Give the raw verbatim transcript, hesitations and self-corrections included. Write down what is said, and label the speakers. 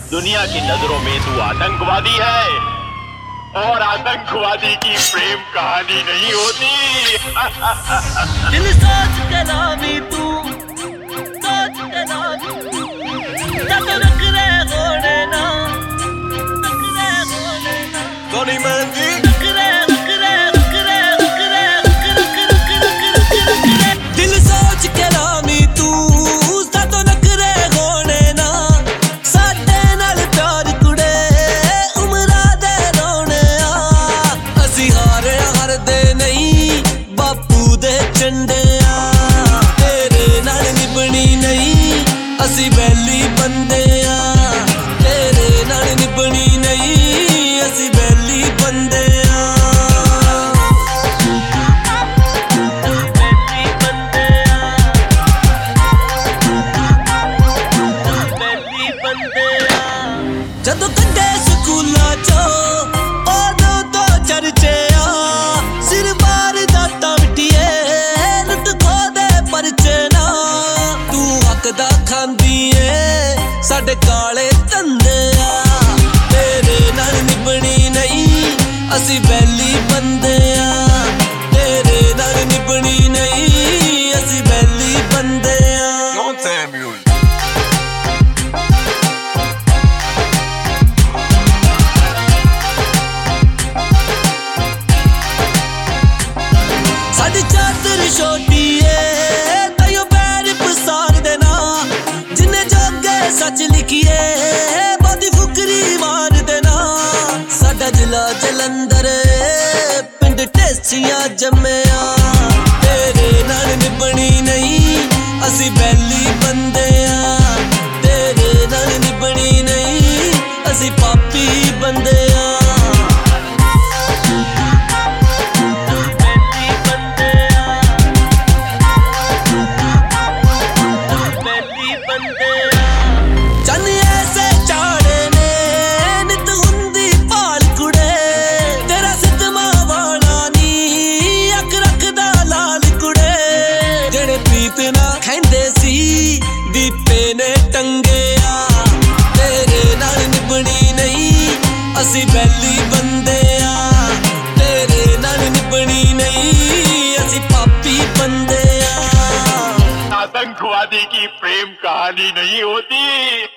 Speaker 1: दुनिया की नजरों में तू आतंकवादी है, और आतंकवादी की प्रेम कहानी नहीं होती।
Speaker 2: दिल सोच के नामी तू, सोच के नामी तू, जब रख रहे होने ना, रख रहे होने ना,
Speaker 3: सोनी महंगी
Speaker 2: रख रहे, रख रहे, रख रहे, रख रहे, रख रख रख रख रख रख रहे।
Speaker 3: दिल सोच के नामी तू सातों नखरे होने ना, साडे नाल प्यार कुड़े उमरा दे रोने आ। असी हारे हारदे नहीं बापू दे झंडे आ, तेरे नाल निभनी नहीं असी बैली बंदे आ, तेरे नाल निभनी नहीं असी बैली बंदे आ। ਜਦੋਂ ਕੱਢੇ ਸਕੂਲਾਂ ਚੋਂ ਉਦੋਂ ਤੋਂ ਚਰਚੇ ਆ, ਸਿਰ ਮਾਰਦਾ ਤਾਂ ਮਿੱਟੀਏ ਲੁੱਟ ਖੋਦੇ ਪਰਚੇ ਨਾ। ਤੂੰ ਹੱਕ ਦਾ ਖਾਂਦੀ ਏ ਸਾਡੇ ਕਾਲੇ ਧੰਦੇ ਆ, ਤੇਰੇ ਨਾਲ ਨਿਭਣੀ ਨਹੀਂ ਅਸੀਂ ਬੈਲੀ ਬੰਦੇ ਆ, ਤੇਰੇ ਨਾਲ ਨਿਭਣੀ ਨਹੀਂ ਅਸੀਂ ਬੈਲੀ ਬੰਦੇ ਆ। ਸਾਡੀ ਚਾਦਰ ਛੋਟੀ ਏ ਤੈਨੂੰ ਪੈਰ ਪਸਾਰ ਦੇਣਾ, ਜਿੰਨੇ ਜੋਗੇ ਸੱਚ ਲਿਖੀਏ ਬਾਦੀ ਫੁਕਰੀ ਮਾਰ ਦੇਣਾ। ਸਾਡਾ ਜ਼ਿਲ੍ਹਾ ਜਲੰਧਰ ਏ ਪਿੰਡ ਢੇਸੀਆਂ ਜੰਮਿਆ, ਤੇਰੇ ਨਾਲ ਨਿਭਣੀ ਨਹੀਂ ਅਸੀਂ ਬੈਲੀ ਬੰਦੇ ਆ, ਤੇਰੇ ਨਾਲ ਨਿਭਣੀ ਨਹੀਂ ਅਸੀਂ ਪਾਪੀ ਬੰਦੇ ਆ। ਚੰਨ ਐਸੇ ਚਾੜੇ ਨੇ ਨਿਤ ਹੁੰਦੀ ਭਾਲ ਕੁੜੇ, ਤੇਰਾ ਸਿੱਧਮਾ ਵਾਲਾ ਨੀ ਅੱਖ ਰੱਖਦਾ ਲਾਲ ਕੁੜੇ। ਜਿਹੜੇ ਪ੍ਰੀਤ ਨਾ ਖੈਂਦੇ ਸੀ ਦੀਪੇ ਨੇ ਟੰਗਿਆ, ਤੇਰੇ ਨਾਲ ਨਿਭਣੀ ਨਹੀਂ ਅਸੀਂ ਬੈਲੀ ਬੰਦੇ ਆ, ਤੇਰੇ ਨਾਲ ਨਿਭਣੀ ਨਹੀਂ ਅਸੀਂ ਪਾਪੀ ਬੰਦੇ ਆ।
Speaker 1: आतंकवादी की प्रेम कहानी नहीं होती।